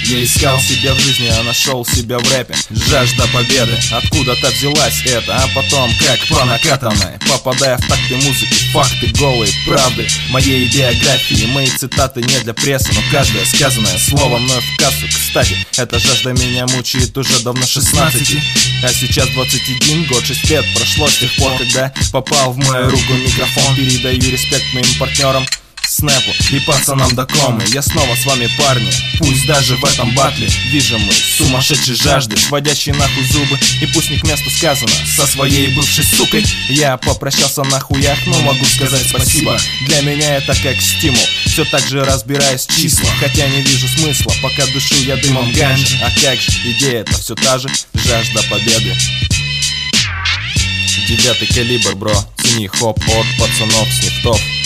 Я искал себя в жизни, а нашел себя в рэпе. Жажда победы, откуда-то взялась это, а потом как по накатанной, попадая в такты музыки, факты голые, правды моей биографии. Мои цитаты не для прессы, но каждое сказанное слово мною в кассу. Кстати, эта жажда меня мучает уже давно 16, а сейчас 21 год, 6 лет прошло с тех пор, когда попал в мою руку микрофон. Передаю респект моим партнерам, Снэпу и пацанам Дакомы. Я снова с вами, парни, пусть даже в этом батле движем мы сумасшедшей жажды, сводящей нахуй зубы. И пусть не к месту сказано, со своей бывшей сукой я попрощался на хуях, но могу сказать спасибо. Для меня это как стимул, все так же разбираюсь в числах, хотя не вижу смысла, пока дышу я дымом ганджи. А как же, идея-то все та же, жажда победы. 9 калибр, бро, цени хоп от пацанов с нефтов.